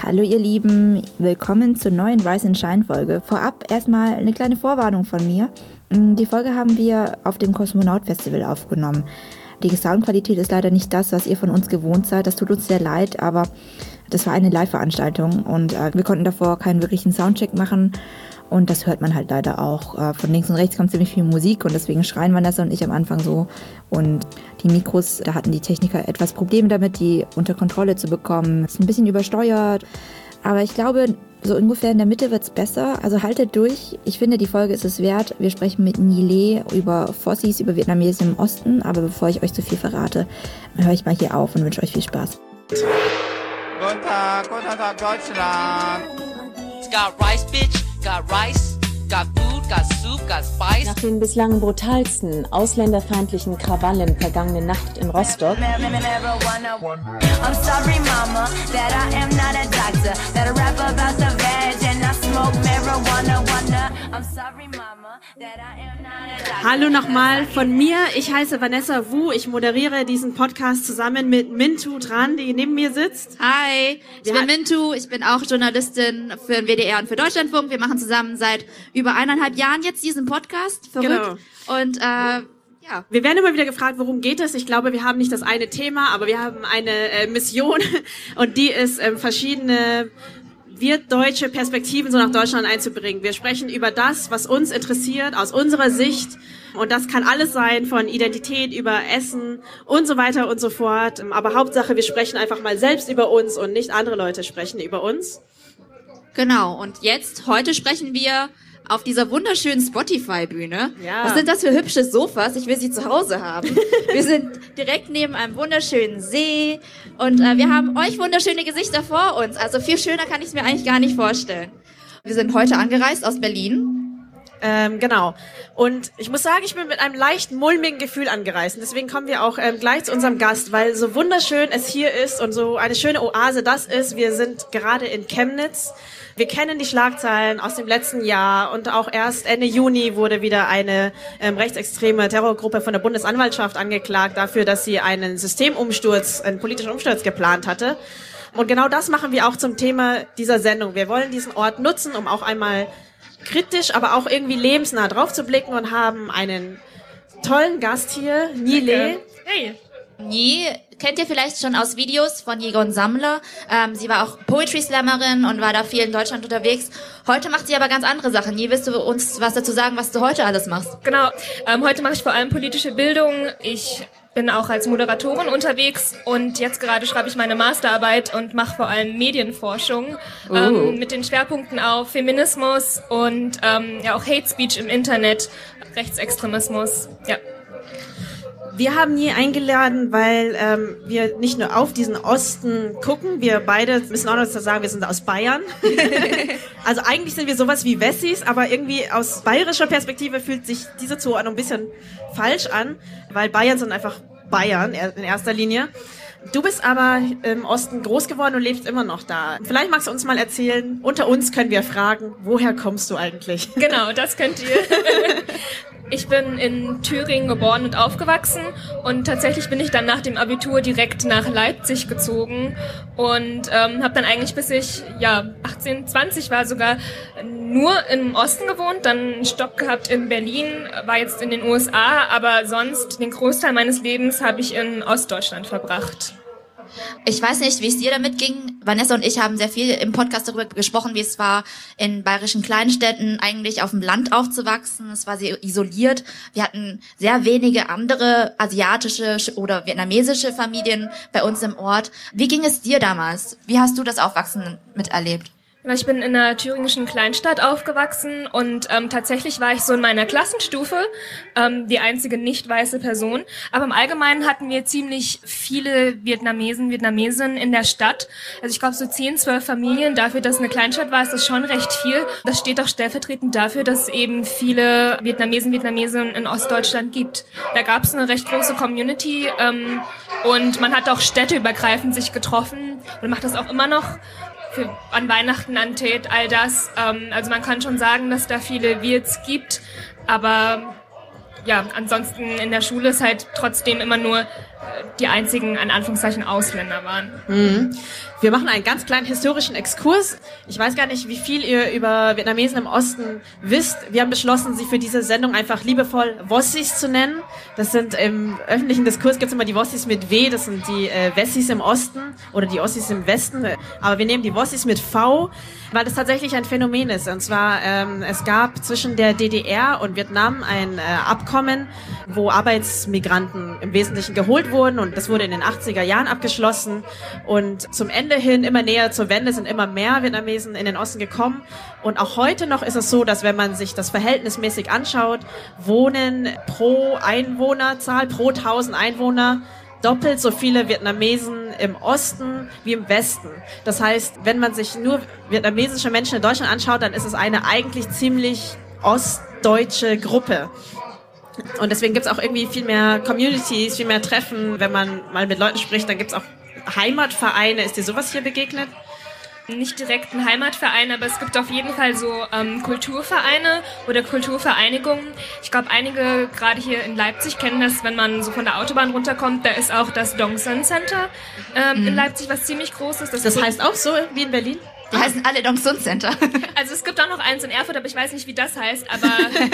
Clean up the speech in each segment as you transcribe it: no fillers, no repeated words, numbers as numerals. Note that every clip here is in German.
Hallo ihr Lieben, willkommen zur neuen Rise and Shine Folge. Vorab erstmal eine kleine Vorwarnung von mir. Die Folge haben wir auf dem Kosmonaut Festival aufgenommen. Die Soundqualität ist leider nicht das, was ihr von uns gewohnt seid. Das tut uns sehr leid, aber das war eine Live-Veranstaltung und wir konnten davor keinen wirklichen Soundcheck machen. Und das hört man halt leider auch. Von links und rechts kommt ziemlich viel Musik und deswegen schreien Vanessa und ich am Anfang so. Und die Mikros, da hatten die Techniker etwas Probleme damit, die unter Kontrolle zu bekommen. Ist ein bisschen übersteuert. Aber ich glaube, so ungefähr in der Mitte wird's besser. Also haltet durch. Ich finde, die Folge ist es wert. Wir sprechen mit Nhi Le über Fossis, über Vietnamesen im Osten. Aber bevor ich euch zu viel verrate, höre ich mal hier auf und wünsche euch viel Spaß. Guten Tag Deutschland. It's got rice, bitch. Got rice, got food, got soup, got spice. Nach den bislang brutalsten ausländerfeindlichen Krawallen vergangene Nacht in Rostock Hallo nochmal von mir, ich heiße Vanessa Wu, ich moderiere diesen Podcast zusammen mit Mintu Tran, die neben mir sitzt. Hi, ich bin Mintu, ich bin auch Journalistin für den WDR und für Deutschlandfunk. Wir machen zusammen seit über 1,5 Jahren jetzt diesen Podcast, verrückt. Genau. Und ja. Wir werden immer wieder gefragt, worum geht es? Ich glaube, wir haben nicht das eine Thema, aber wir haben eine Mission und die ist, verschiedene deutsche Perspektiven so nach Deutschland einzubringen. Wir sprechen über das, was uns interessiert, aus unserer Sicht. Und das kann alles sein, von Identität über Essen und so weiter und so fort. Aber Hauptsache, wir sprechen einfach mal selbst über uns und nicht andere Leute sprechen über uns. Genau, und heute sprechen wir auf dieser wunderschönen Spotify-Bühne. Ja. Was sind das für hübsche Sofas? Ich will sie zu Hause haben. Wir sind direkt neben einem wunderschönen See und wir haben euch wunderschöne Gesichter vor uns. Also viel schöner kann ich es mir eigentlich gar nicht vorstellen. Wir sind heute angereist aus Berlin. Genau. Und ich muss sagen, ich bin mit einem leicht mulmigen Gefühl angereist. Und deswegen kommen wir auch gleich zu unserem Gast, weil so wunderschön es hier ist und so eine schöne Oase das ist. Wir sind gerade in Chemnitz. Wir kennen die Schlagzeilen aus dem letzten Jahr und auch erst Ende Juni wurde wieder eine rechtsextreme Terrorgruppe von der Bundesanwaltschaft angeklagt dafür, dass sie einen politischen Umsturz geplant hatte. Und genau das machen wir auch zum Thema dieser Sendung. Wir wollen diesen Ort nutzen, um auch einmal kritisch, aber auch irgendwie lebensnah drauf zu blicken und haben einen tollen Gast hier, Nhi Le. Hey. Nhi kennt ihr vielleicht schon aus Videos von Jegon Sammler. Sie war auch Poetry Slammerin und war da viel in Deutschland unterwegs. Heute macht sie aber ganz andere Sachen. Nhi, willst du uns was dazu sagen, was du heute alles machst? Genau, heute mache ich vor allem politische Bildung. Ich bin auch als Moderatorin unterwegs und jetzt gerade schreibe ich meine Masterarbeit und mache vor allem Medienforschung mit den Schwerpunkten auf Feminismus und ja auch Hate Speech im Internet, Rechtsextremismus, ja. Wir haben Nhi eingeladen, weil wir nicht nur auf diesen Osten gucken, wir beide müssen auch noch dazu sagen, wir sind aus Bayern. Also eigentlich sind wir sowas wie Wessis, aber irgendwie aus bayerischer Perspektive fühlt sich diese Zuordnung ein bisschen falsch an, weil Bayern sind einfach Bayern in erster Linie. Du bist aber im Osten groß geworden und lebst immer noch da. Vielleicht magst du uns mal erzählen, unter uns können wir fragen, woher kommst du eigentlich? Genau, das könnt ihr. Ich bin in Thüringen geboren und aufgewachsen und tatsächlich bin ich dann nach dem Abitur direkt nach Leipzig gezogen und habe dann eigentlich bis ich 18, 20 war sogar nur im Osten gewohnt, dann einen Stopp gehabt in Berlin, war jetzt in den USA, aber sonst den Großteil meines Lebens habe ich in Ostdeutschland verbracht. Ich weiß nicht, wie es dir damit ging. Vanessa und ich haben sehr viel im Podcast darüber gesprochen, wie es war, in bayerischen Kleinstädten eigentlich auf dem Land aufzuwachsen. Es war sehr isoliert. Wir hatten sehr wenige andere asiatische oder vietnamesische Familien bei uns im Ort. Wie ging es dir damals? Wie hast du das Aufwachsen miterlebt? Ich bin in einer thüringischen Kleinstadt aufgewachsen und tatsächlich war ich so in meiner Klassenstufe die einzige nicht weiße Person. Aber im Allgemeinen hatten wir ziemlich viele Vietnamesinnen in der Stadt. Also ich glaube so 10, 12 Familien. Dafür, dass es eine Kleinstadt war, ist das schon recht viel. Das steht auch stellvertretend dafür, dass es eben viele Vietnamesinnen in Ostdeutschland gibt. Da gab es eine recht große Community und man hat auch städteübergreifend sich getroffen und macht das auch immer noch. An Weihnachten, an Tät, all das. Also man kann schon sagen, dass da viele Wirts gibt, aber ja, ansonsten in der Schule ist halt trotzdem immer nur die einzigen, in Anführungszeichen, Ausländer waren. Mhm. Wir machen einen ganz kleinen historischen Exkurs. Ich weiß gar nicht, wie viel ihr über Vietnamesen im Osten wisst. Wir haben beschlossen, sie für diese Sendung einfach liebevoll Wossis zu nennen. Das sind im öffentlichen Diskurs gibt's immer die Wossis mit W, das sind die Wessis im Osten oder die Ossis im Westen. Aber wir nehmen die Wossis mit V, weil das tatsächlich ein Phänomen ist. Und zwar, es gab zwischen der DDR und Vietnam ein Abkommen, wo Arbeitsmigranten im Wesentlichen geholt wurden. Und das wurde in den 80er Jahren abgeschlossen. Und zum Ende hin, immer näher zur Wende, sind immer mehr Vietnamesen in den Osten gekommen. Und auch heute noch ist es so, dass wenn man sich das verhältnismäßig anschaut, wohnen pro Einwohnerzahl, pro 1000 Einwohner, doppelt so viele Vietnamesen im Osten wie im Westen. Das heißt, wenn man sich nur vietnamesische Menschen in Deutschland anschaut, dann ist es eine eigentlich ziemlich ostdeutsche Gruppe. Und deswegen gibt's auch irgendwie viel mehr Communities, viel mehr Treffen. Wenn man mal mit Leuten spricht, dann gibt's auch Heimatvereine. Ist dir sowas hier begegnet? Nicht direkt ein Heimatverein, aber es gibt auf jeden Fall so Kulturvereine oder Kulturvereinigungen. Ich glaube, einige gerade hier in Leipzig kennen das, wenn man so von der Autobahn runterkommt. Da ist auch das Dong Son Center in Leipzig, was ziemlich groß ist. Das heißt auch so wie in Berlin? Die heißen alle Dong Son Center. Also es gibt auch noch eins in Erfurt, aber ich weiß nicht, wie das heißt. Aber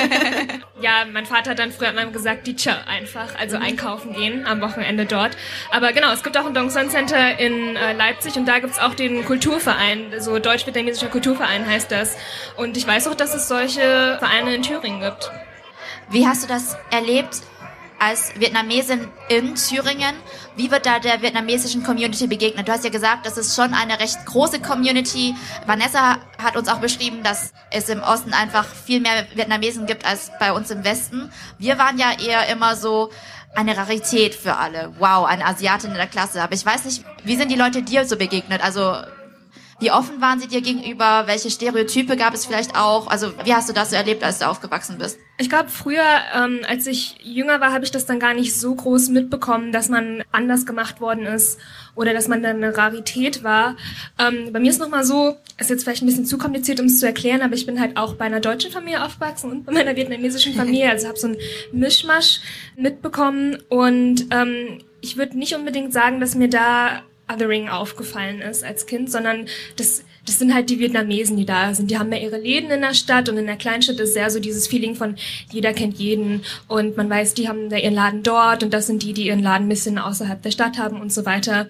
ja, mein Vater hat dann früher immer gesagt, die Tja einfach, also einkaufen gehen am Wochenende dort. Aber genau, es gibt auch ein Dong Son Center in Leipzig und da gibt's auch den Kulturverein, so Deutsch-Vietnamesischer Kulturverein heißt das. Und ich weiß auch, dass es solche Vereine in Thüringen gibt. Wie hast du das erlebt als Vietnamesin in Thüringen? Wie wird da der vietnamesischen Community begegnet? Du hast ja gesagt, das ist schon eine recht große Community. Vanessa hat uns auch beschrieben, dass es im Osten einfach viel mehr Vietnamesen gibt als bei uns im Westen. Wir waren ja eher immer so eine Rarität für alle. Wow, eine Asiatin in der Klasse. Aber ich weiß nicht, wie sind die Leute dir so begegnet? Also wie offen waren sie dir gegenüber? Welche Stereotype gab es vielleicht auch? Also wie hast du das so erlebt, als du aufgewachsen bist? Ich glaube, früher, als ich jünger war, habe ich das dann gar nicht so groß mitbekommen, dass man anders gemacht worden ist oder dass man dann eine Rarität war. Bei mir ist nochmal so, ist jetzt vielleicht ein bisschen zu kompliziert, um es zu erklären, aber ich bin halt auch bei einer deutschen Familie aufgewachsen und bei meiner vietnamesischen Familie. Also habe so einen Mischmasch mitbekommen und ich würde nicht unbedingt sagen, dass mir da Othering aufgefallen ist als Kind, sondern das sind halt die Vietnamesen, die da sind. Die haben ja ihre Läden in der Stadt und in der Kleinstadt ist sehr so dieses Feeling von jeder kennt jeden und man weiß, die haben da ihren Laden dort und das sind die ihren Laden ein bisschen außerhalb der Stadt haben und so weiter.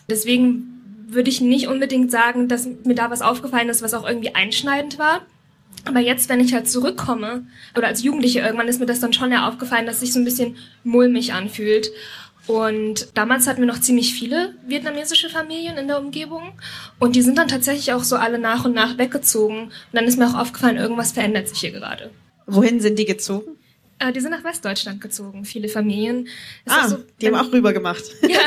Deswegen würde ich nicht unbedingt sagen, dass mir da was aufgefallen ist, was auch irgendwie einschneidend war. Aber jetzt, wenn ich halt zurückkomme, oder als Jugendliche irgendwann ist mir das dann schon eher aufgefallen, dass sich so ein bisschen mulmig anfühlt. Und damals hatten wir noch ziemlich viele vietnamesische Familien in der Umgebung und die sind dann tatsächlich auch so alle nach und nach weggezogen. Und dann ist mir auch aufgefallen, irgendwas verändert sich hier gerade. Wohin sind die gezogen? Die sind nach Westdeutschland gezogen, viele Familien. Die haben auch rüber gemacht. Ja,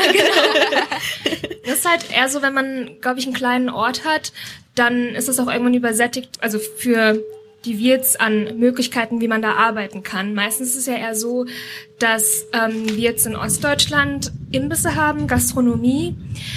genau. Das ist halt eher so, wenn man, glaube ich, einen kleinen Ort hat, dann ist es auch irgendwann übersättigt, also für die Wirts an Möglichkeiten, wie man da arbeiten kann. Meistens ist es ja eher so, dass Wirts in Ostdeutschland Imbisse haben, Gastronomie,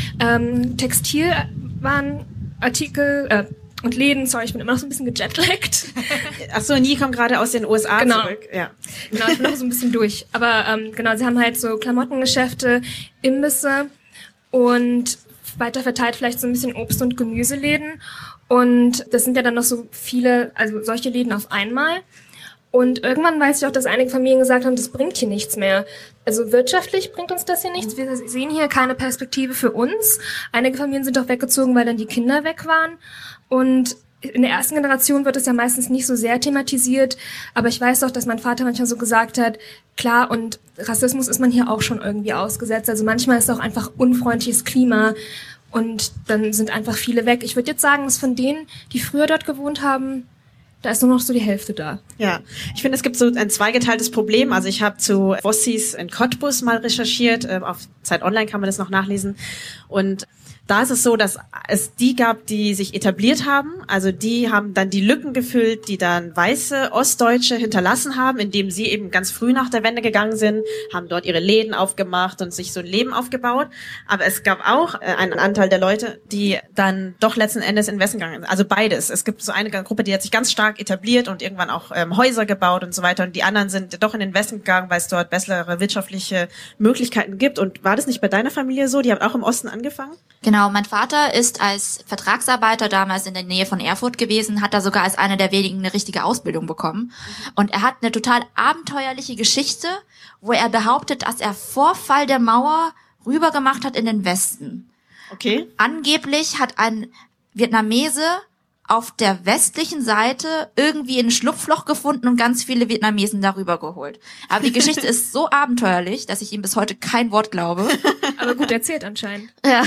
Textilwarenartikel und Läden. Sorry, ich bin immer noch so ein bisschen gejetlaggt. Ach so, Nie kommt gerade aus den USA zurück. Ja. Genau, ich bin noch so ein bisschen durch. Aber genau, sie haben halt so Klamottengeschäfte, Imbisse und weiter verteilt vielleicht so ein bisschen Obst- und Gemüseläden. Und das sind ja dann noch so viele, also solche Läden auf einmal. Und irgendwann weiß ich auch, dass einige Familien gesagt haben, das bringt hier nichts mehr. Also wirtschaftlich bringt uns das hier nichts. Wir sehen hier keine Perspektive für uns. Einige Familien sind auch weggezogen, weil dann die Kinder weg waren. Und in der ersten Generation wird es ja meistens nicht so sehr thematisiert. Aber ich weiß auch, dass mein Vater manchmal so gesagt hat, klar, und Rassismus ist man hier auch schon irgendwie ausgesetzt. Also manchmal ist auch einfach unfreundliches Klima. Und dann sind einfach viele weg. Ich würde jetzt sagen, dass von denen, die früher dort gewohnt haben, da ist nur noch so die Hälfte da. Ja, ich finde, es gibt so ein zweigeteiltes Problem. Also ich habe zu Wossis in Cottbus mal recherchiert. Auf Zeit Online kann man das noch nachlesen. Und Da ist es so, dass es die gab, die sich etabliert haben. Also die haben dann die Lücken gefüllt, die dann weiße Ostdeutsche hinterlassen haben, indem sie eben ganz früh nach der Wende gegangen sind, haben dort ihre Läden aufgemacht und sich so ein Leben aufgebaut. Aber es gab auch einen Anteil der Leute, die dann doch letzten Endes in den Westen gegangen sind. Also beides. Es gibt so eine Gruppe, die hat sich ganz stark etabliert und irgendwann auch Häuser gebaut und so weiter. Und die anderen sind doch in den Westen gegangen, weil es dort bessere wirtschaftliche Möglichkeiten gibt. Und war das nicht bei deiner Familie so? Die haben auch im Osten angefangen? Genau, mein Vater ist als Vertragsarbeiter damals in der Nähe von Erfurt gewesen, hat da sogar als einer der wenigen eine richtige Ausbildung bekommen. Und er hat eine total abenteuerliche Geschichte, wo er behauptet, dass er vor Fall der Mauer rübergemacht hat in den Westen. Okay. Angeblich hat ein Vietnamese auf der westlichen Seite irgendwie ein Schlupfloch gefunden und ganz viele Vietnamesen darüber geholt. Aber die Geschichte ist so abenteuerlich, dass ich ihm bis heute kein Wort glaube. Aber gut erzählt anscheinend. Ja.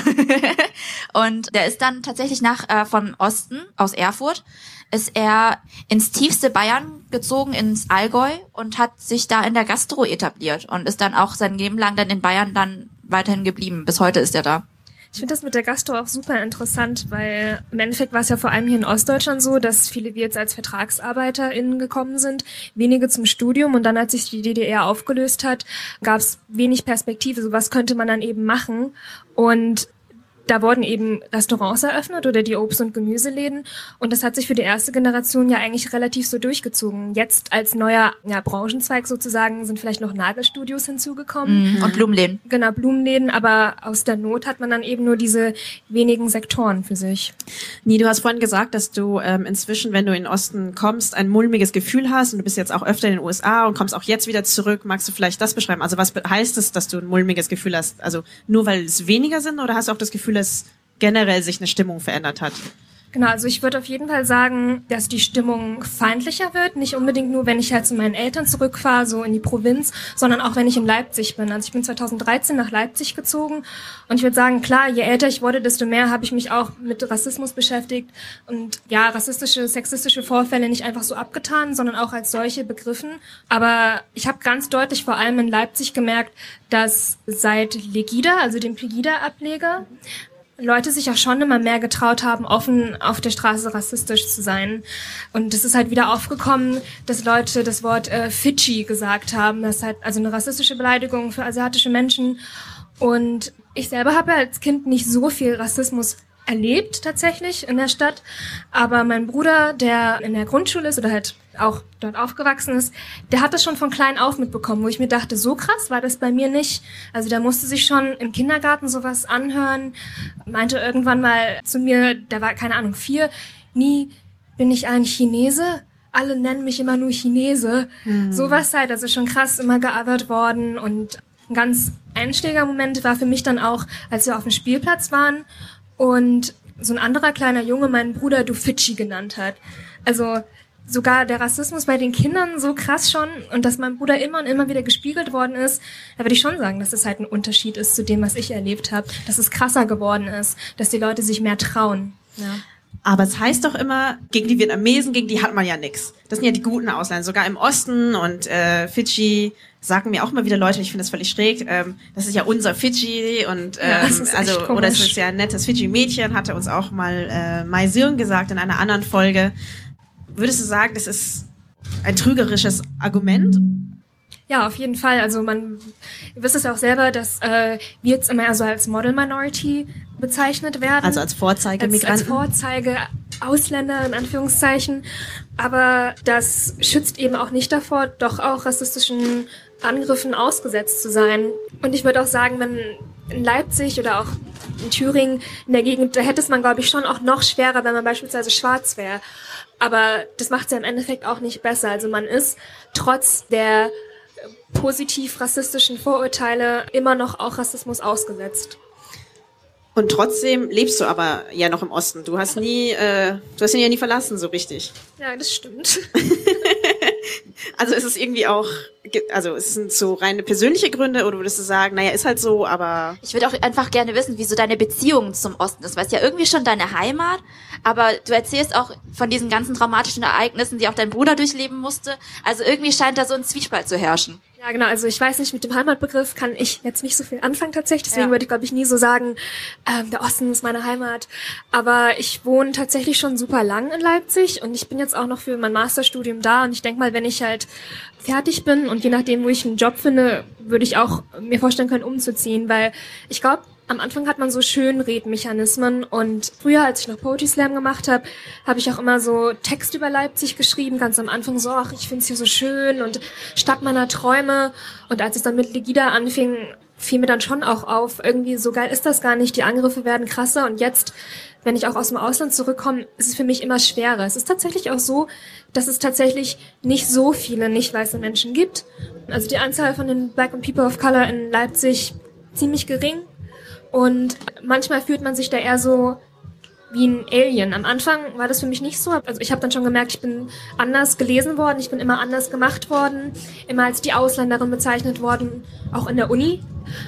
Und der ist dann tatsächlich von Osten, aus Erfurt, ist er ins tiefste Bayern gezogen, ins Allgäu und hat sich da in der Gastro etabliert und ist dann auch sein Leben lang dann in Bayern dann weiterhin geblieben. Bis heute ist er da. Ich finde das mit der Gastro auch super interessant, weil im Endeffekt war es ja vor allem hier in Ostdeutschland so, dass viele wie jetzt als VertragsarbeiterInnen gekommen sind, wenige zum Studium und dann, als sich die DDR aufgelöst hat, gab es wenig Perspektive. So was könnte man dann eben machen und da wurden eben Restaurants eröffnet oder die Obst- und Gemüseläden und das hat sich für die erste Generation ja eigentlich relativ so durchgezogen. Jetzt als neuer Branchenzweig sozusagen sind vielleicht noch Nagelstudios hinzugekommen. Und Blumenläden. Genau, Blumenläden, aber aus der Not hat man dann eben nur diese wenigen Sektoren für sich. Nie, du hast vorhin gesagt, dass du inzwischen, wenn du in den Osten kommst, ein mulmiges Gefühl hast und du bist jetzt auch öfter in den USA und kommst auch jetzt wieder zurück. Magst du vielleicht das beschreiben? Also was heißt es, dass du ein mulmiges Gefühl hast? Also nur weil es weniger sind oder hast du auch das Gefühl, dass generell sich eine Stimmung verändert hat? Genau, also ich würde auf jeden Fall sagen, dass die Stimmung feindlicher wird. Nicht unbedingt nur, wenn ich halt zu meinen Eltern zurückfahre, so in die Provinz, sondern auch, wenn ich in Leipzig bin. Also ich bin 2013 nach Leipzig gezogen und ich würde sagen, klar, je älter ich wurde, desto mehr habe ich mich auch mit Rassismus beschäftigt und ja, rassistische, sexistische Vorfälle nicht einfach so abgetan, sondern auch als solche begriffen. Aber ich habe ganz deutlich vor allem in Leipzig gemerkt, dass seit Legida, also dem Pegida-Ableger, Leute sich auch schon immer mehr getraut haben, offen auf der Straße rassistisch zu sein. Und es ist halt wieder aufgekommen, dass Leute das Wort Fidschi gesagt haben. Das ist halt also eine rassistische Beleidigung für asiatische Menschen. Und ich selber habe ja als Kind nicht so viel Rassismus erlebt tatsächlich in der Stadt, aber mein Bruder, der in der Grundschule ist oder halt auch dort aufgewachsen ist, der hat das schon von klein auf mitbekommen, wo ich mir dachte, so krass war das bei mir nicht. Also der musste sich schon im Kindergarten sowas anhören, meinte irgendwann mal zu mir, der war, keine Ahnung, 4, nie bin ich ein Chinese, alle nennen mich immer nur Chinese. Sowas halt, also schon krass immer geothert worden und ein ganz Einschlägermoment war für mich dann auch, als wir auf dem Spielplatz waren und so ein anderer kleiner Junge meinen Bruder Du Fidschi genannt hat. Also sogar der Rassismus bei den Kindern so krass schon und dass mein Bruder immer und immer wieder gespiegelt worden ist, da würde ich schon sagen, dass es halt ein Unterschied ist zu dem, was ich erlebt habe, dass es krasser geworden ist, dass die Leute sich mehr trauen. Ja. Aber es heißt doch immer, gegen die Vietnamesen, gegen die hat man ja nix. Das sind ja die guten Ausländer, sogar im Osten und Fidschi sagen mir auch immer wieder Leute, ich finde das völlig schräg, das ist ja unser Fidschi und oder es ist ja ein nettes Fidschi-Mädchen, hatte uns auch mal Mai Sirn gesagt in einer anderen Folge. Würdest du sagen, das ist ein trügerisches Argument? Ja, auf jeden Fall. Also ihr wisst es ja auch selber, dass wir jetzt immer so als Model Minority bezeichnet werden. Also als Vorzeigemigranten. Als Vorzeige-Ausländer in Anführungszeichen. Aber das schützt eben auch nicht davor, doch auch rassistischen Angriffen ausgesetzt zu sein. Und ich würde auch sagen, wenn in Leipzig oder auch in Thüringen in der Gegend, da hätte es man, glaube ich, schon auch noch schwerer, wenn man beispielsweise schwarz wäre. Aber das macht es ja im Endeffekt auch nicht besser. Also man ist trotz der positiv rassistischen Vorurteile immer noch auch Rassismus ausgesetzt. Und trotzdem lebst du aber ja noch im Osten. Du hast ihn ja nie verlassen, so richtig. Ja, das stimmt. Also ist es irgendwie auch Also es sind so reine persönliche Gründe oder würdest du sagen, naja, ist halt so, aber... Ich würde auch einfach gerne wissen, wie so deine Beziehung zum Osten ist, weil es ja irgendwie schon deine Heimat, aber du erzählst auch von diesen ganzen traumatischen Ereignissen, die auch dein Bruder durchleben musste. Also irgendwie scheint da so ein Zwiespalt zu herrschen. Ja, genau. Also ich weiß nicht, mit dem Heimatbegriff kann ich jetzt nicht so viel anfangen tatsächlich. Deswegen würde ich, glaube ich, nie so sagen, der Osten ist meine Heimat. Aber ich wohne tatsächlich schon super lang in Leipzig und ich bin jetzt auch noch für mein Masterstudium da. Und ich denke mal, wenn ich halt fertig bin und je nachdem, wo ich einen Job finde, würde ich auch mir vorstellen können, umzuziehen. Weil ich glaube, am Anfang hat man so Schönredmechanismen und früher, als ich noch Poetry Slam gemacht habe, habe ich auch immer so Text über Leipzig geschrieben, ganz am Anfang so, ach, ich finde es hier so schön und Stadt meiner Träume. Und als es dann mit Legida anfing, fiel mir dann schon auch auf, irgendwie so geil ist das gar nicht, die Angriffe werden krasser und jetzt, wenn ich auch aus dem Ausland zurückkomme, ist es für mich immer schwerer. Es ist tatsächlich auch so, dass es tatsächlich nicht so viele nicht weiße Menschen gibt. Also die Anzahl von den Black and People of Color in Leipzig ziemlich gering. Und manchmal fühlt man sich da eher so wie ein Alien. Am Anfang war das für mich nicht so. Also ich habe dann schon gemerkt, ich bin anders gelesen worden, ich bin immer anders gemacht worden, immer als die Ausländerin bezeichnet worden, auch in der Uni.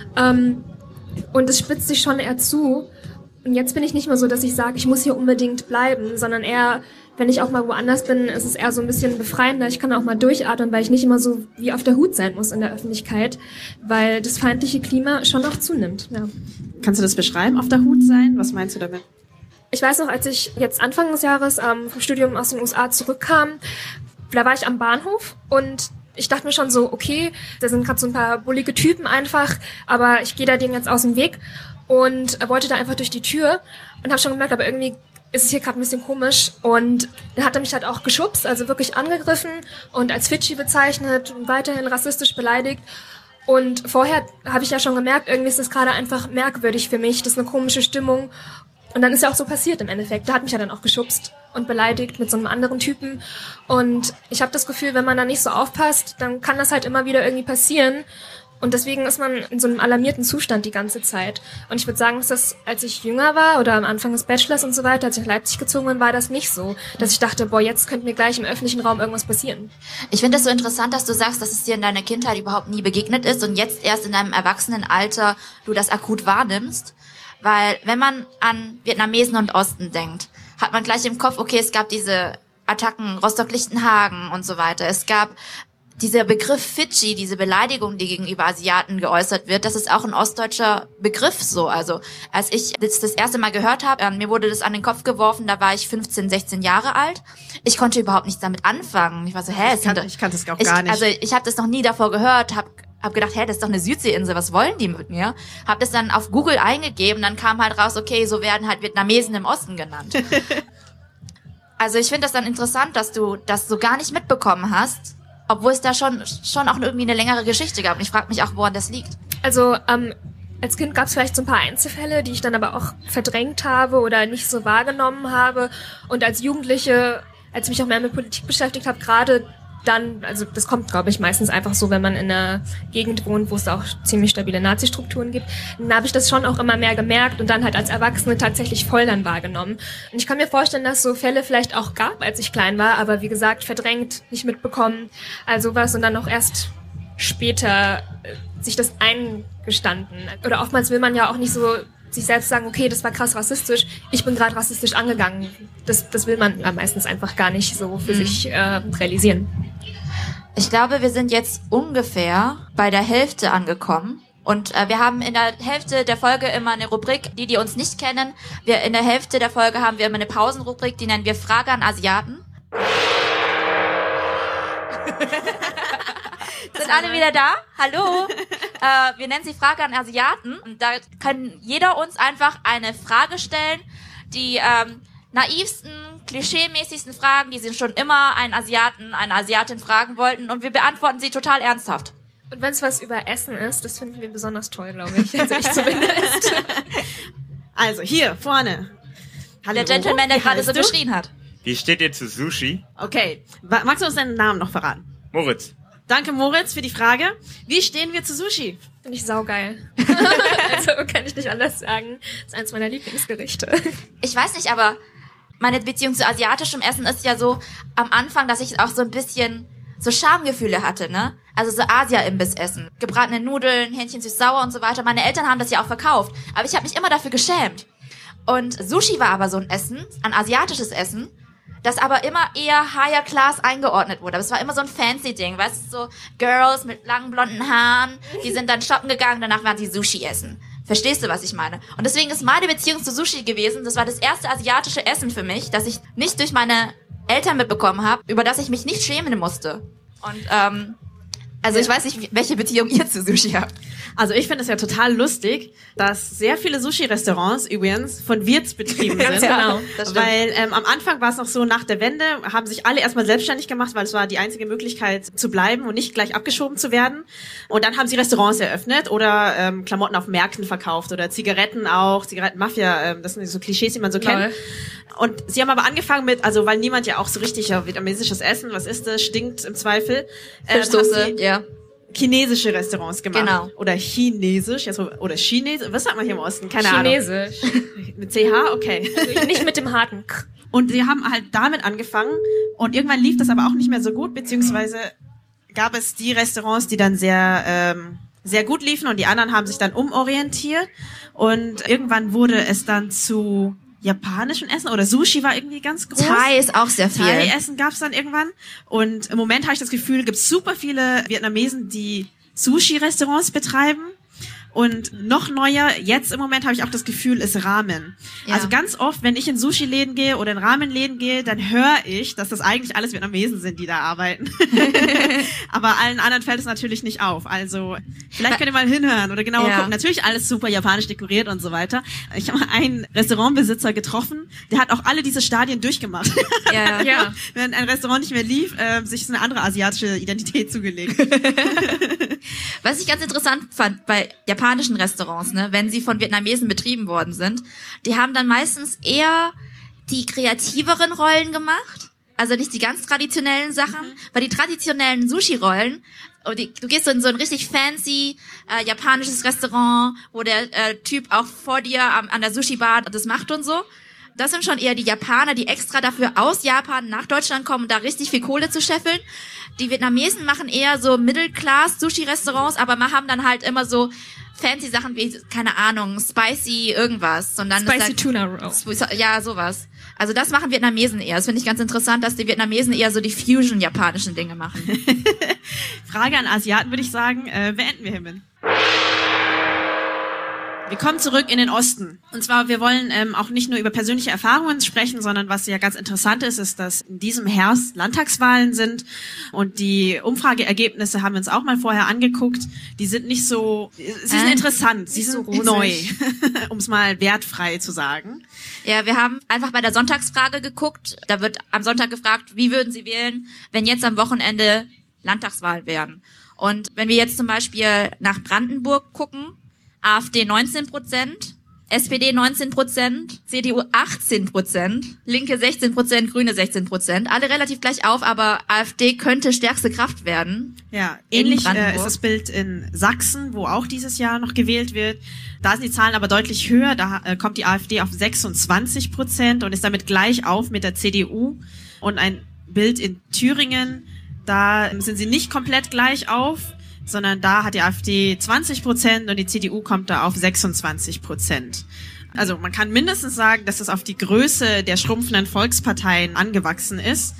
Und es spitzt sich schon eher zu. Und jetzt bin ich nicht mehr so, dass ich sage, ich muss hier unbedingt bleiben, sondern eher, wenn ich auch mal woanders bin, ist es eher so ein bisschen befreiender. Ich kann auch mal durchatmen, weil ich nicht immer so wie auf der Hut sein muss in der Öffentlichkeit, weil das feindliche Klima schon auch zunimmt. Ja. Kannst du das beschreiben, auf der Hut sein? Was meinst du damit? Ich weiß noch, als ich jetzt Anfang des Jahres vom Studium aus den USA zurückkam, da war ich am Bahnhof und ich dachte mir schon so, okay, da sind gerade so ein paar bullige Typen einfach, aber ich gehe da denen jetzt aus dem Weg und wollte da einfach durch die Tür und habe schon gemerkt, aber irgendwie ist es hier gerade ein bisschen komisch und dann hat er mich halt auch geschubst, also wirklich angegriffen und als Fidschi bezeichnet und weiterhin rassistisch beleidigt. Und vorher habe ich ja schon gemerkt, irgendwie ist das gerade einfach merkwürdig für mich, das ist eine komische Stimmung. Und dann ist ja auch so passiert im Endeffekt. Der hat mich ja dann auch geschubst und beleidigt mit so einem anderen Typen. Und ich habe das Gefühl, wenn man da nicht so aufpasst, dann kann das halt immer wieder irgendwie passieren. Und deswegen ist man in so einem alarmierten Zustand die ganze Zeit. Und ich würde sagen, dass das, als ich jünger war oder am Anfang des Bachelors und so weiter, als ich nach Leipzig gezogen bin, war das nicht so. Dass ich dachte, boah, jetzt könnte mir gleich im öffentlichen Raum irgendwas passieren. Ich finde es so interessant, dass du sagst, dass es dir in deiner Kindheit überhaupt nie begegnet ist und jetzt erst in deinem Erwachsenenalter du das akut wahrnimmst. Weil wenn man an Vietnamesen und Osten denkt, hat man gleich im Kopf, okay, es gab diese Attacken Rostock-Lichtenhagen und so weiter. Es gab dieser Begriff Fidschi, diese Beleidigung, die gegenüber Asiaten geäußert wird, das ist auch ein ostdeutscher Begriff so. Also als ich das erste Mal gehört habe, mir wurde das an den Kopf geworfen, da war ich 15, 16 Jahre alt. Ich konnte überhaupt nichts damit anfangen. Ich war so, ich kann das auch gar nicht. Also ich habe das noch nie davor gehört, hab gedacht, das ist doch eine Südseeinsel, was wollen die mit mir? Hab das dann auf Google eingegeben, dann kam halt raus, okay, so werden halt Vietnamesen im Osten genannt. Also ich finde das dann interessant, dass du das so gar nicht mitbekommen hast, obwohl es da schon auch irgendwie eine längere Geschichte gab. Und ich frage mich auch, woran das liegt. Also als Kind gab es vielleicht so ein paar Einzelfälle, die ich dann aber auch verdrängt habe oder nicht so wahrgenommen habe. Und als Jugendliche, als ich mich auch mehr mit Politik beschäftigt habe, gerade dann, also das kommt, glaube ich, meistens einfach so, wenn man in einer Gegend wohnt, wo es auch ziemlich stabile Nazi-Strukturen gibt, dann habe ich das schon auch immer mehr gemerkt und dann halt als Erwachsene tatsächlich voll dann wahrgenommen. Und ich kann mir vorstellen, dass es so Fälle vielleicht auch gab, als ich klein war, aber wie gesagt, verdrängt, nicht mitbekommen, also was und dann auch erst später sich das eingestanden. Oder oftmals will man ja auch nicht so sich selbst sagen, okay, das war krass rassistisch, ich bin gerade rassistisch angegangen. Das will man ja meistens einfach gar nicht so für sich realisieren. Ich glaube, wir sind jetzt ungefähr bei der Hälfte angekommen. Und wir haben in der Hälfte der Folge immer eine Rubrik, die uns nicht kennen. In der Hälfte der Folge haben wir immer eine Pausenrubrik, die nennen wir Frage an Asiaten. Sind alle wieder da? Hallo? Wir nennen sie Frage an Asiaten. Und da kann jeder uns einfach eine Frage stellen. Die naivsten, klischeemäßigsten Fragen, die sie schon immer einen Asiaten, eine Asiatin fragen wollten. Und wir beantworten sie total ernsthaft. Und wenn es was über Essen ist, das finden wir besonders toll, glaube ich. Also ich zumindest. Also hier, vorne. Hallo, der Gentleman, der gerade so geschrien hat. Wie steht ihr zu Sushi? Okay, magst du uns deinen Namen noch verraten? Moritz. Danke, Moritz, für die Frage. Wie stehen wir zu Sushi? Finde ich saugeil. Also kann ich nicht anders sagen. Das ist eins meiner Lieblingsgerichte. Ich weiß nicht, aber meine Beziehung zu asiatischem Essen ist ja so am Anfang, dass ich auch so ein bisschen so Schamgefühle hatte, ne? Also so Asia-Imbiss essen. Gebratene Nudeln, Hähnchen süß-sauer und so weiter. Meine Eltern haben das ja auch verkauft. Aber ich habe mich immer dafür geschämt. Und Sushi war aber so ein Essen, ein asiatisches Essen, das aber immer eher higher class eingeordnet wurde. Aber es war immer so ein fancy Ding, weißt du, so Girls mit langen blonden Haaren, die sind dann shoppen gegangen, danach waren sie Sushi essen. Verstehst du, was ich meine? Und deswegen ist meine Beziehung zu Sushi gewesen, das war das erste asiatische Essen für mich, das ich nicht durch meine Eltern mitbekommen habe, über das ich mich nicht schämen musste. Und also ich weiß nicht, welche Beziehung ihr zu Sushi habt. Also ich finde es ja total lustig, dass sehr viele Sushi-Restaurants übrigens von Wirts betrieben sind. Genau, das stimmt. Weil am Anfang war es noch so, nach der Wende haben sich alle erstmal selbstständig gemacht, weil es war die einzige Möglichkeit zu bleiben und nicht gleich abgeschoben zu werden. Und dann haben sie Restaurants eröffnet oder Klamotten auf Märkten verkauft oder Zigaretten auch, Zigarettenmafia, das sind so Klischees, die man so kennt. Und sie haben aber angefangen mit, also weil niemand ja auch so richtig vietnamesisches Essen, was ist das, stinkt im Zweifel. Fischsoße, ja. Chinesische Restaurants gemacht. Genau. Oder chinesisch, oder Chinesisch, was sagt man hier im Osten? Keine Ahnung. Chinesisch. Mit CH? Okay. Nicht mit dem harten K. Und sie haben halt damit angefangen und irgendwann lief das aber auch nicht mehr so gut, beziehungsweise gab es die Restaurants, die dann sehr gut liefen und die anderen haben sich dann umorientiert und irgendwann wurde es dann zu japanischen Essen oder Sushi war irgendwie ganz groß. Thai ist auch sehr viel. Thai-Essen gab's dann irgendwann und im Moment habe ich das Gefühl, gibt es super viele Vietnamesen, die Sushi-Restaurants betreiben. Und noch neuer, jetzt im Moment habe ich auch das Gefühl, ist Ramen. Ja. Also ganz oft, wenn ich in Sushi-Läden gehe oder in Ramen-Läden gehe, dann höre ich, dass das eigentlich alles Vietnamesen sind, die da arbeiten. Aber allen anderen fällt es natürlich nicht auf. Also vielleicht könnt ihr mal hinhören oder genauer gucken. Natürlich alles super japanisch dekoriert und so weiter. Ich habe mal einen Restaurantbesitzer getroffen, der hat auch alle diese Stadien durchgemacht. Ja. Ja. Wenn ein Restaurant nicht mehr lief, sich eine andere asiatische Identität zugelegt. Was ich ganz interessant fand bei japanischen Restaurants, ne, wenn sie von Vietnamesen betrieben worden sind, die haben dann meistens eher die kreativeren Rollen gemacht, also nicht die ganz traditionellen Sachen, weil die traditionellen Sushi-Rollen, du gehst so in so ein richtig fancy japanisches Restaurant, wo der Typ auch vor dir an der Sushi-Bar das macht und so. Das sind schon eher die Japaner, die extra dafür aus Japan nach Deutschland kommen, um da richtig viel Kohle zu scheffeln. Die Vietnamesen machen eher so Middle-Class-Sushi-Restaurants, aber haben dann halt immer so fancy Sachen wie, keine Ahnung, spicy irgendwas. Sondern Spicy Tuna Roll. Ja, sowas. Also das machen Vietnamesen eher. Das finde ich ganz interessant, dass die Vietnamesen eher so die Fusion-japanischen Dinge machen. Frage an Asiaten würde ich sagen, beenden wir hiermit. Wir kommen zurück in den Osten. Und zwar, wir wollen auch nicht nur über persönliche Erfahrungen sprechen, sondern was ja ganz interessant ist, dass in diesem Herbst Landtagswahlen sind. Und die Umfrageergebnisse haben wir uns auch mal vorher angeguckt. Die sind nicht so, sie sind interessant, sie sind so neu, um es mal wertfrei zu sagen. Ja, wir haben einfach bei der Sonntagsfrage geguckt. Da wird am Sonntag gefragt, wie würden Sie wählen, wenn jetzt am Wochenende Landtagswahl wären. Und wenn wir jetzt zum Beispiel nach Brandenburg gucken, AfD 19%, SPD 19%, CDU 18%, Linke 16%, Grüne 16%. Alle relativ gleich auf, aber AfD könnte stärkste Kraft werden. Ja, ähnlich ist das Bild in Sachsen, wo auch dieses Jahr noch gewählt wird. Da sind die Zahlen aber deutlich höher. Da kommt die AfD auf 26% und ist damit gleich auf mit der CDU. Und ein Bild in Thüringen, da sind sie nicht komplett gleich auf, sondern da hat die AfD 20% und die CDU kommt da auf 26%. Also man kann mindestens sagen, dass es auf die Größe der schrumpfenden Volksparteien angewachsen ist.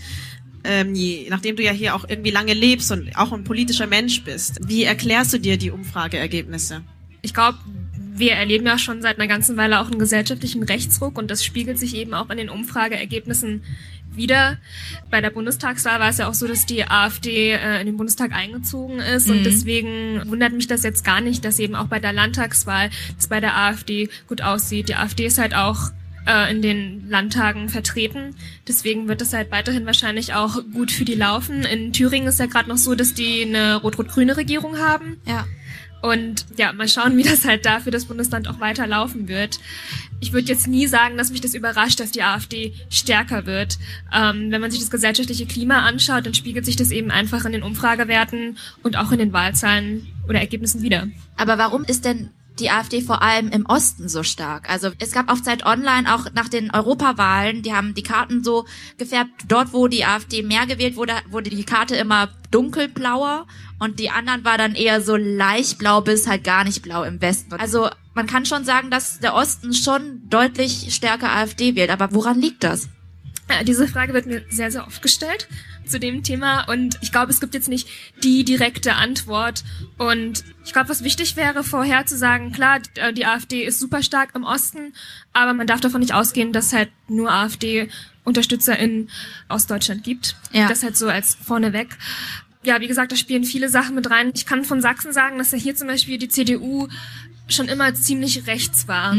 Nachdem du ja hier auch irgendwie lange lebst und auch ein politischer Mensch bist. Wie erklärst du dir die Umfrageergebnisse? Ich glaube, wir erleben ja schon seit einer ganzen Weile auch einen gesellschaftlichen Rechtsruck und das spiegelt sich eben auch in den Umfrageergebnissen wieder. Bei der Bundestagswahl war es ja auch so, dass die AfD in den Bundestag eingezogen ist und deswegen wundert mich das jetzt gar nicht, dass eben auch bei der Landtagswahl es bei der AfD gut aussieht. Die AfD ist halt auch in den Landtagen vertreten. Deswegen wird es halt weiterhin wahrscheinlich auch gut für die laufen. In Thüringen ist ja gerade noch so, dass die eine rot-rot-grüne Regierung haben. Ja. Und ja, mal schauen, wie das halt da für das Bundesland auch weiter laufen wird. Ich würde jetzt nie sagen, dass mich das überrascht, dass die AfD stärker wird. Wenn man sich das gesellschaftliche Klima anschaut, dann spiegelt sich das eben einfach in den Umfragewerten und auch in den Wahlzahlen oder Ergebnissen wider. Aber warum ist denn die AfD vor allem im Osten so stark. Also es gab auf Zeit Online auch nach den Europawahlen, die haben die Karten so gefärbt, dort wo die AfD mehr gewählt wurde die Karte immer dunkelblauer und die anderen war dann eher so leicht blau bis halt gar nicht blau im Westen. Also man kann schon sagen, dass der Osten schon deutlich stärker AfD wählt, aber woran liegt das? Ja, diese Frage wird mir sehr, sehr oft gestellt zu dem Thema und ich glaube, es gibt jetzt nicht die direkte Antwort und ich glaube, was wichtig wäre, vorher zu sagen, klar, die AfD ist super stark im Osten, aber man darf davon nicht ausgehen, dass es halt nur AfD-Unterstützer in Ostdeutschland gibt. Ja. Das halt so als vorneweg. Ja, wie gesagt, da spielen viele Sachen mit rein. Ich kann von Sachsen sagen, dass ja hier zum Beispiel die CDU schon immer ziemlich rechts war.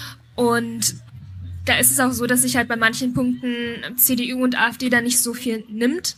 Und da ist es auch so, dass sich halt bei manchen Punkten CDU und AfD da nicht so viel nimmt.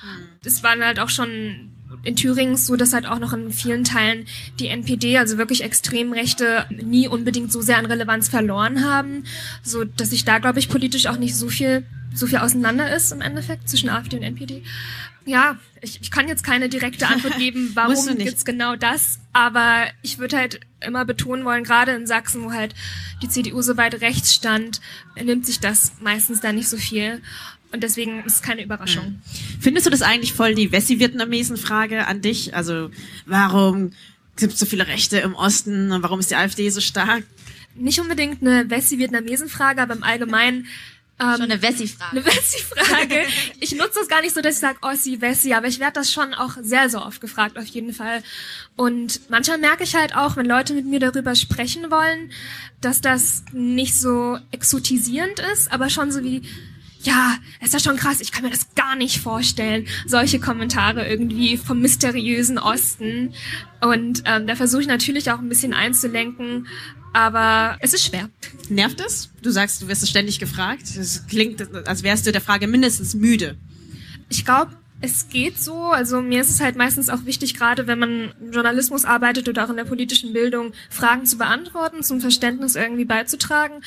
Es waren halt auch schon in Thüringen so, dass halt auch noch in vielen Teilen die NPD, also wirklich Extremrechte, nie unbedingt so sehr an Relevanz verloren haben, so dass sich da, glaube ich, politisch auch nicht so viel auseinander ist im Endeffekt zwischen AfD und NPD. Ja, ich kann jetzt keine direkte Antwort geben, warum gibt's genau das, aber ich würde halt immer betonen wollen, gerade in Sachsen, wo halt die CDU so weit rechts stand, nimmt sich das meistens da nicht so viel. Und deswegen ist es keine Überraschung. Findest du das eigentlich voll die Wessi-Vietnamesen-Frage an dich? Also warum gibt es so viele Rechte im Osten und warum ist die AfD so stark? Nicht unbedingt eine Wessi-Vietnamesen-Frage, aber im Allgemeinen schon eine Wessi-Frage. Eine Wessi-Frage. Ich nutze das gar nicht so, dass ich sage, Ossi, Wessi, aber ich werde das schon auch sehr, sehr oft gefragt, auf jeden Fall. Und manchmal merke ich halt auch, wenn Leute mit mir darüber sprechen wollen, dass das nicht so exotisierend ist, aber schon so wie, ja, ist das schon krass, ich kann mir das gar nicht vorstellen. Solche Kommentare irgendwie vom mysteriösen Osten. Und da versuche ich natürlich auch ein bisschen einzulenken, aber es ist schwer. Nervt es? Du sagst, du wirst es ständig gefragt. Es klingt, als wärst du der Frage mindestens müde. Ich glaube, es geht so. Also mir ist es halt meistens auch wichtig, gerade wenn man im Journalismus arbeitet oder auch in der politischen Bildung, Fragen zu beantworten, zum Verständnis irgendwie beizutragen.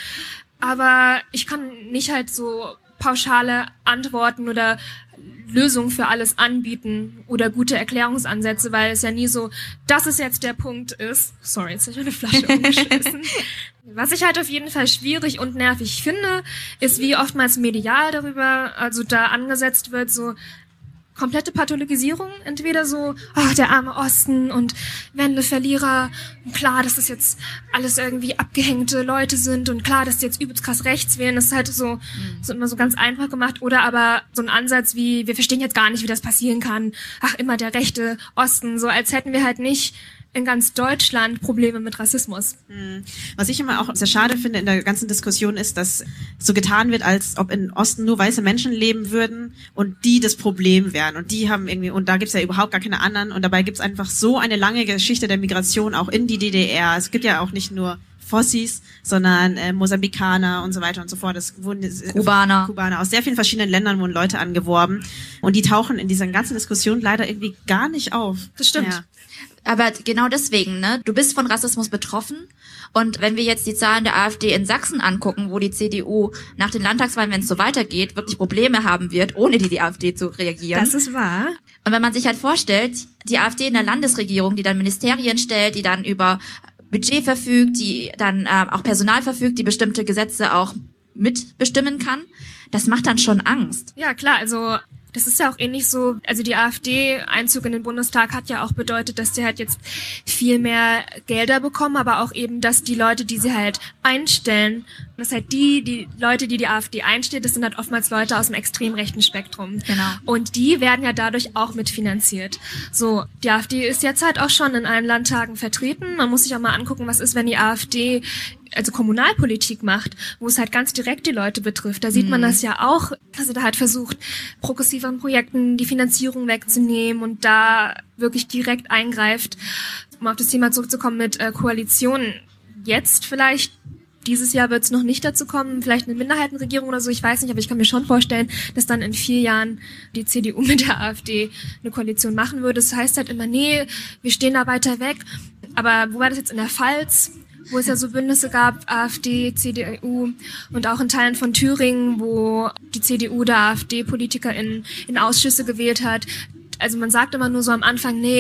Aber ich kann nicht halt so pauschale Antworten oder Lösungen für alles anbieten oder gute Erklärungsansätze, weil es ja nie so, das ist jetzt der Punkt ist. Sorry, jetzt habe ich eine Flasche umgeschmissen. Was ich halt auf jeden Fall schwierig und nervig finde, ist, wie oftmals medial darüber, also da angesetzt wird, so komplette Pathologisierung, entweder so, der arme Osten und Wendeverlierer, und klar, dass das jetzt alles irgendwie abgehängte Leute sind und klar, dass die jetzt übelst krass rechts wählen, das ist halt so immer so ganz einfach gemacht, oder aber so ein Ansatz wie, wir verstehen jetzt gar nicht, wie das passieren kann, immer der rechte Osten, so als hätten wir halt nicht in ganz Deutschland Probleme mit Rassismus. Was ich immer auch sehr schade finde in der ganzen Diskussion ist, dass so getan wird, als ob im Osten nur weiße Menschen leben würden und die das Problem wären. Und die haben irgendwie, und da gibt's ja überhaupt gar keine anderen. Und dabei gibt's einfach so eine lange Geschichte der Migration auch in die DDR. Es gibt ja auch nicht nur Fossis, sondern Mosambikaner und so weiter und so fort. Es wurden Kubaner aus sehr vielen verschiedenen Ländern wurden Leute angeworben. Und die tauchen in dieser ganzen Diskussion leider irgendwie gar nicht auf. Das stimmt. Ja. Aber genau deswegen, ne? Du bist von Rassismus betroffen. Und wenn wir jetzt die Zahlen der AfD in Sachsen angucken, wo die CDU nach den Landtagswahlen, wenn es so weitergeht, wirklich Probleme haben wird, ohne die AfD zu reagieren. Das ist wahr. Und wenn man sich halt vorstellt, die AfD in der Landesregierung, die dann Ministerien stellt, die dann über Budget verfügt, die dann auch Personal verfügt, die bestimmte Gesetze auch mitbestimmen kann, das macht dann schon Angst. Ja, klar, also das ist ja auch ähnlich so, also die AfD-Einzug in den Bundestag hat ja auch bedeutet, dass sie halt jetzt viel mehr Gelder bekommen, aber auch eben, dass die Leute, die sie halt einstellen, dass halt die Leute, die AfD einstellt, das sind halt oftmals Leute aus dem extrem rechten Spektrum. Genau. Und die werden ja dadurch auch mitfinanziert. So, die AfD ist jetzt halt auch schon in allen Landtagen vertreten. Man muss sich auch mal angucken, was ist, wenn die AfD also Kommunalpolitik macht, wo es halt ganz direkt die Leute betrifft. Da sieht man das ja auch, dass er da halt versucht, progressiveren Projekten die Finanzierung wegzunehmen und da wirklich direkt eingreift. Um auf das Thema zurückzukommen mit Koalitionen. Jetzt vielleicht, dieses Jahr wird es noch nicht dazu kommen, vielleicht eine Minderheitenregierung oder so, ich weiß nicht, aber ich kann mir schon vorstellen, dass dann in 4 Jahren die CDU mit der AfD eine Koalition machen würde. Das heißt halt immer, nee, wir stehen da weiter weg. Aber wo war das jetzt in der Pfalz? Wo es ja so Bündnisse gab, AfD, CDU und auch in Teilen von Thüringen, wo die CDU der AfD-Politiker in Ausschüsse gewählt hat. Also man sagt immer nur so am Anfang, nee,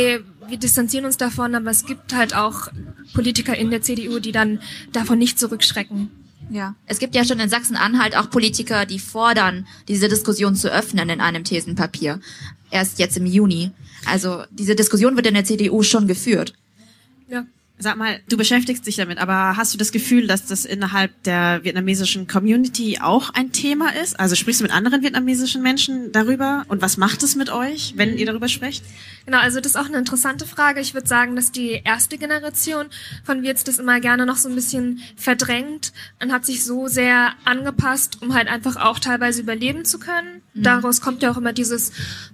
wir distanzieren uns davon, aber es gibt halt auch Politiker in der CDU, die dann davon nicht zurückschrecken. Ja, es gibt ja schon in Sachsen-Anhalt auch Politiker, die fordern, diese Diskussion zu öffnen in einem Thesenpapier. Erst jetzt im Juni. Also diese Diskussion wird in der CDU schon geführt. Ja. Sag mal, du beschäftigst dich damit, aber hast du das Gefühl, dass das innerhalb der vietnamesischen Community auch ein Thema ist? Also sprichst du mit anderen vietnamesischen Menschen darüber? Und was macht es mit euch, wenn ihr darüber sprecht? Genau, also das ist auch eine interessante Frage. Ich würde sagen, dass die erste Generation von Wirts das immer gerne noch so ein bisschen verdrängt und hat sich so sehr angepasst, um halt einfach auch teilweise überleben zu können. Daraus kommt ja auch immer dieses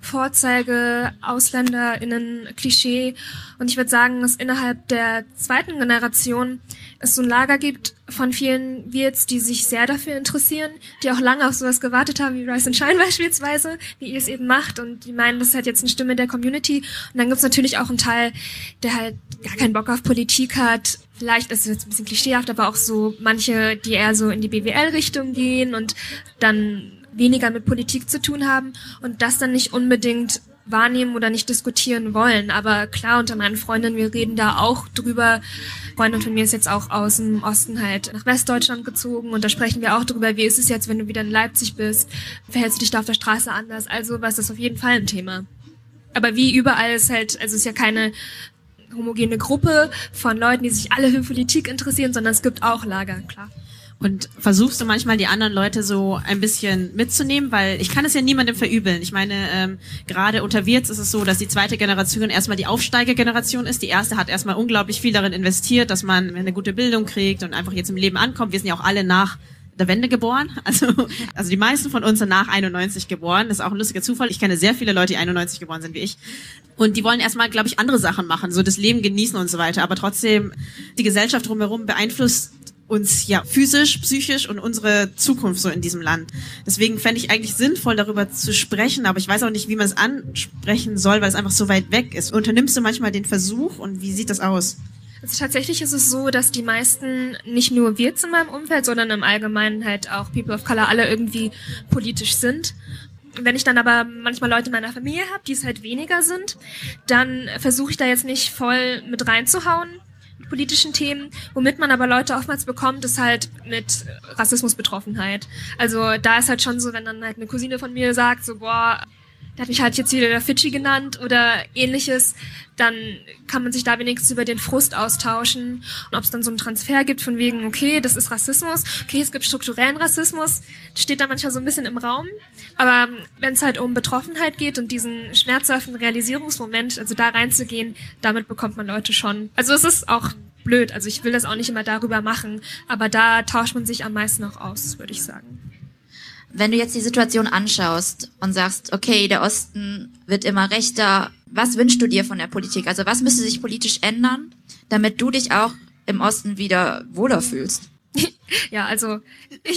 Vorzeige-AusländerInnen-Klischee. Und ich würde sagen, dass innerhalb der zweiten Generation es so ein Lager gibt von vielen Wirts, die sich sehr dafür interessieren, die auch lange auf sowas gewartet haben, wie Rise and Shine beispielsweise, wie ihr es eben macht, und die meinen, das ist halt jetzt eine Stimme der Community. Und dann gibt's natürlich auch einen Teil, der halt gar keinen Bock auf Politik hat. Vielleicht ist es jetzt ein bisschen klischeehaft, aber auch so manche, die eher so in die BWL-Richtung gehen und dann weniger mit Politik zu tun haben und das dann nicht unbedingt wahrnehmen oder nicht diskutieren wollen. Aber klar, unter meinen Freundinnen, wir reden da auch drüber. Eine Freundin von mir ist jetzt auch aus dem Osten halt nach Westdeutschland gezogen und da sprechen wir auch drüber, wie ist es jetzt, wenn du wieder in Leipzig bist? Verhältst du dich da auf der Straße anders? Also was ist auf jeden Fall ein Thema. Aber wie überall ist halt, also es ist ja keine homogene Gruppe von Leuten, die sich alle für Politik interessieren, sondern es gibt auch Lager, klar. Und versuchst du manchmal die anderen Leute so ein bisschen mitzunehmen? Weil ich kann es ja niemandem verübeln. Ich meine, gerade unter Wirts ist es so, dass die zweite Generation erstmal die Aufsteigergeneration ist. Die erste hat erstmal unglaublich viel darin investiert, dass man eine gute Bildung kriegt und einfach jetzt im Leben ankommt. Wir sind ja auch alle nach der Wende geboren. Also die meisten von uns sind nach 91 geboren. Das ist auch ein lustiger Zufall. Ich kenne sehr viele Leute, die 91 geboren sind wie ich. Und die wollen erstmal, glaube ich, andere Sachen machen, so das Leben genießen und so weiter. Aber trotzdem, die Gesellschaft drumherum beeinflusst uns ja physisch, psychisch und unsere Zukunft so in diesem Land. Deswegen fände ich eigentlich sinnvoll, darüber zu sprechen, aber ich weiß auch nicht, wie man es ansprechen soll, weil es einfach so weit weg ist. Unternimmst du manchmal den Versuch und wie sieht das aus? Also tatsächlich ist es so, dass die meisten, nicht nur Wirts in meinem Umfeld, sondern im Allgemeinen halt auch People of Color, alle irgendwie politisch sind. Wenn ich dann aber manchmal Leute in meiner Familie habe, die es halt weniger sind, dann versuche ich da jetzt nicht voll mit reinzuhauen, politischen Themen, womit man aber Leute oftmals bekommt, ist halt mit Rassismusbetroffenheit. Also da ist halt schon so, wenn dann halt eine Cousine von mir sagt, so boah, der hat mich halt jetzt wieder der Fidschi genannt oder ähnliches, dann kann man sich da wenigstens über den Frust austauschen. Und ob es dann so einen Transfer gibt von wegen, okay, das ist Rassismus, okay, es gibt strukturellen Rassismus, das steht da manchmal so ein bisschen im Raum. Aber wenn es halt um Betroffenheit geht und diesen schmerzhaften Realisierungsmoment, also da reinzugehen, damit bekommt man Leute schon. Also es ist auch blöd, also ich will das auch nicht immer darüber machen, aber da tauscht man sich am meisten auch aus, würde ich sagen. Wenn du jetzt die Situation anschaust und sagst, okay, der Osten wird immer rechter, was wünschst du dir von der Politik? Also was müsste sich politisch ändern, damit du dich auch im Osten wieder wohler fühlst? Ja, also ich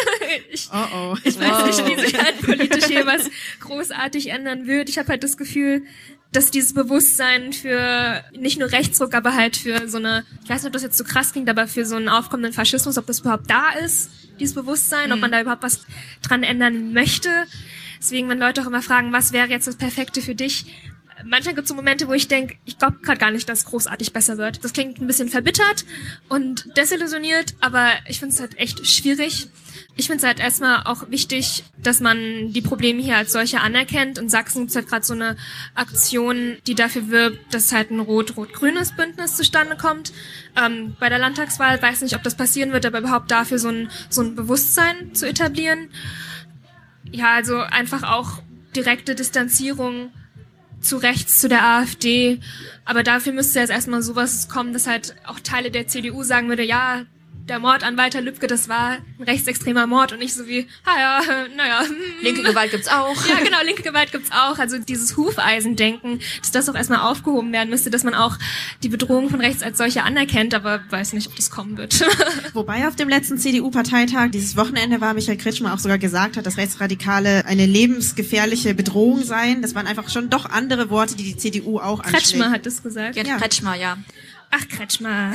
weiß nicht, wie sich halt politisch hier was großartig ändern wird. Ich habe halt das Gefühl, dass dieses Bewusstsein für nicht nur Rechtsruck, aber halt für so eine, ich weiß nicht, ob das jetzt so krass klingt, aber für so einen aufkommenden Faschismus, ob das überhaupt da ist, dieses Bewusstsein, ob man da überhaupt was dran ändern möchte. Deswegen, wenn Leute auch immer fragen, was wäre jetzt das Perfekte für dich? Manchmal gibt es so Momente, wo ich denke, ich glaube gerade gar nicht, dass es großartig besser wird. Das klingt ein bisschen verbittert und desillusioniert, aber ich finde es halt echt schwierig. Ich finde es halt erstmal auch wichtig, dass man die Probleme hier als solche anerkennt. In Sachsen gibt es halt gerade so eine Aktion, die dafür wirbt, dass halt ein rot-rot-grünes Bündnis zustande kommt. Bei der Landtagswahl weiß nicht, ob das passieren wird, aber überhaupt dafür so ein Bewusstsein zu etablieren. Ja, also einfach auch direkte Distanzierung zu rechts, zu der AfD. Aber dafür müsste jetzt erstmal sowas kommen, dass halt auch Teile der CDU sagen würde, ja, der Mord an Walter Lübcke, das war ein rechtsextremer Mord und nicht so wie, naja. Linke Gewalt gibt's auch. Ja, genau, linke Gewalt gibt's auch. Also dieses Hufeisendenken, dass das auch erstmal aufgehoben werden müsste, dass man auch die Bedrohung von rechts als solche anerkennt, aber weiß nicht, ob das kommen wird. Wobei auf dem letzten CDU-Parteitag dieses Wochenende war, Michael Kretschmer auch sogar gesagt hat, dass Rechtsradikale eine lebensgefährliche Bedrohung seien. Das waren einfach schon doch andere Worte, die CDU auch anschlägt. Kretschmer hat das gesagt. Ja. Kretschmer, ja. Ach, Kretschmer.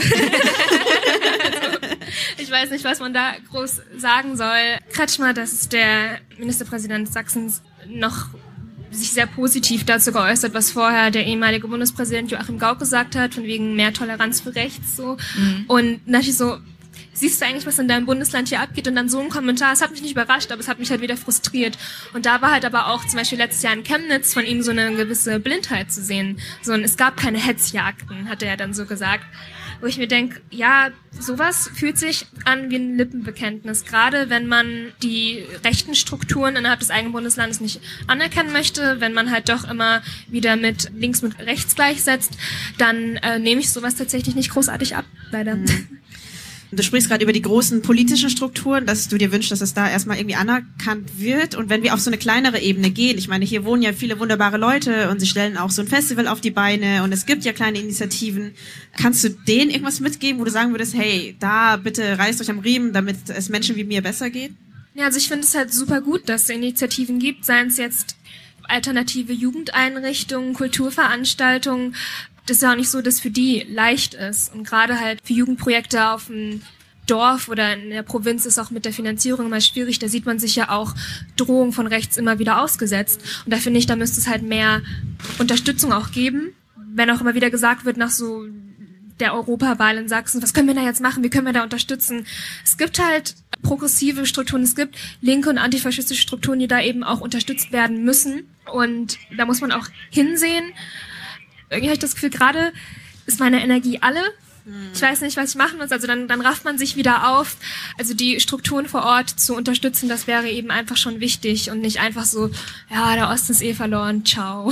Ich weiß nicht, was man da groß sagen soll. Kretschmer, das ist der Ministerpräsident Sachsens, noch sich sehr positiv dazu geäußert, was vorher der ehemalige Bundespräsident Joachim Gauck gesagt hat, von wegen mehr Toleranz für rechts, so. Und natürlich so, siehst du eigentlich, was in deinem Bundesland hier abgeht? Und dann so ein Kommentar, es hat mich nicht überrascht, aber es hat mich halt wieder frustriert. Und da war halt aber auch zum Beispiel letztes Jahr in Chemnitz von ihm so eine gewisse Blindheit zu sehen. So, und es gab keine Hetzjagden, hat er ja dann so gesagt. Wo ich mir denke, ja, sowas fühlt sich an wie ein Lippenbekenntnis. Gerade wenn man die rechten Strukturen innerhalb des eigenen Bundeslandes nicht anerkennen möchte, wenn man halt doch immer wieder mit links mit rechts gleichsetzt, dann nehme ich sowas tatsächlich nicht großartig ab, leider. Du sprichst gerade über die großen politischen Strukturen, dass du dir wünschst, dass es da erstmal irgendwie anerkannt wird. Und wenn wir auf so eine kleinere Ebene gehen, ich meine, hier wohnen ja viele wunderbare Leute und sie stellen auch so ein Festival auf die Beine und es gibt ja kleine Initiativen. Kannst du denen irgendwas mitgeben, wo du sagen würdest, hey, da bitte reißt euch am Riemen, damit es Menschen wie mir besser geht? Ja, also ich finde es halt super gut, dass es Initiativen gibt, seien es jetzt alternative Jugendeinrichtungen, Kulturveranstaltungen. Das ist ja auch nicht so, dass für die leicht ist. Und gerade halt für Jugendprojekte auf dem Dorf oder in der Provinz ist auch mit der Finanzierung immer schwierig. Da sieht man sich ja auch Drohungen von rechts immer wieder ausgesetzt. Und da finde ich, da müsste es halt mehr Unterstützung auch geben. Wenn auch immer wieder gesagt wird nach so der Europawahl in Sachsen, was können wir da jetzt machen, wie können wir da unterstützen? Es gibt halt progressive Strukturen, es gibt linke und antifaschistische Strukturen, die da eben auch unterstützt werden müssen. Und da muss man auch hinsehen. Irgendwie habe ich das Gefühl, gerade ist meine Energie alle. Ich weiß nicht, was ich machen muss. Also dann rafft man sich wieder auf. Also die Strukturen vor Ort zu unterstützen, das wäre eben einfach schon wichtig und nicht einfach so, ja, der Osten ist verloren, ciao.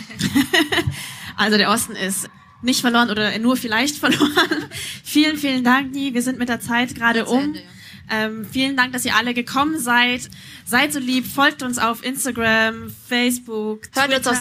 Also der Osten ist nicht verloren oder nur vielleicht verloren. Vielen, vielen Dank, Nie. Wir sind mit der Zeit gerade um. Vielen Dank, dass ihr alle gekommen seid. Seid so lieb, folgt uns auf Instagram, Facebook, Twitter. Hört uns auf